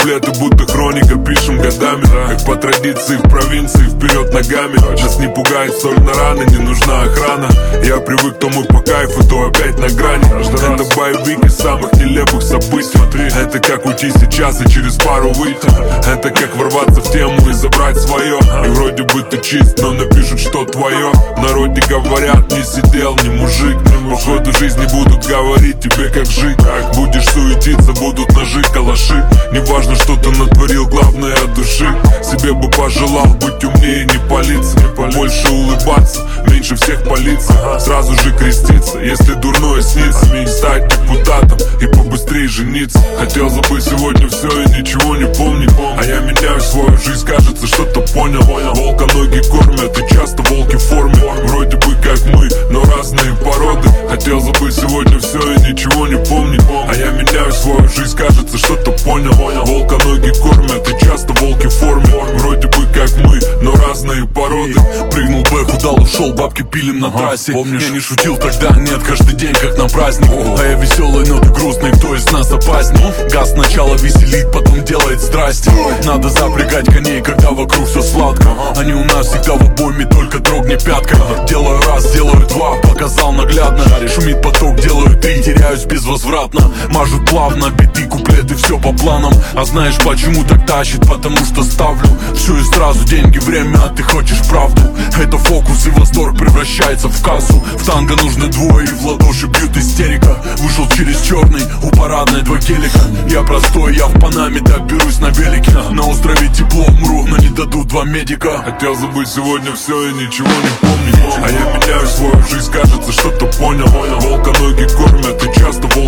куплеты будто хроника, пишем годами. Как по традиции в провинции, вперед ногами. Нас не пугает стольно раны, не нужна охрана. Я привык, то мы по кайфу, то опять на грани. Это боевик из самых нелепых событий. Это как уйти сейчас и через пару выйти. Это как ворваться в тему и забрать свое. И вроде бы ты чист, но напишут, что твое. В народе говорят, не сидел, не мужик. По ходу жизни будут говорить тебе, как жить. Будешь суетиться, будут ножи, калаши. Неважно, что ты натворил, главное от души. Себе бы пожелал быть умнее, не палиться. Больше улыбаться, меньше всех палиться. Сразу же креститься, если дурное снится. Стать депутатом и побыстрее жениться. Хотел забыть сегодня все и ничего не помнить. А я меняю свою жизнь, кажется, что-то понял. Волка ноги кормят и часто волки в форме. Вроде бы как мы, но разные породы. Хотел забыть сегодня все и ничего не помнить. А я меняю свою жизнь, кажется, что-то понял. Волка ноги кормят и часто волки в форме. Вроде бы как мы, но разные породы. Прыгнул бэк, удал, ушел, бабки пилим на трассе. Помнишь, я не шутил тогда, нет, каждый день как на праздник. А я веселый, но ты грустный, кто из нас опасней? Газ сначала веселит, потом делает страсти. Надо запрягать коней, когда вокруг все сладко. Они у нас всегда в обойме, только трогни пятка. Делаю раз, делаю два, показал наглядно. Шумит поток, делаю три, теряюсь безвозвратно. Мажут плавно, биты, куплеты, все по планам. А знаешь почему так тащит? Потому что ставлю все и сразу деньги, время, а ты хочешь правду. Это фокус и восторг превращается в кассу. В танго нужны двое и в ладоши бьют истерика. Вышел через черный, у парадной два гелика. Я простой, я в Панаме, так берусь на велике. На острове тепло, умру, но не дадут два медика. Хотел забыть сегодня все и ничего не помнить. А я меняю свою жизнь, кажется, что-то понял. Волка ноги кормят и часто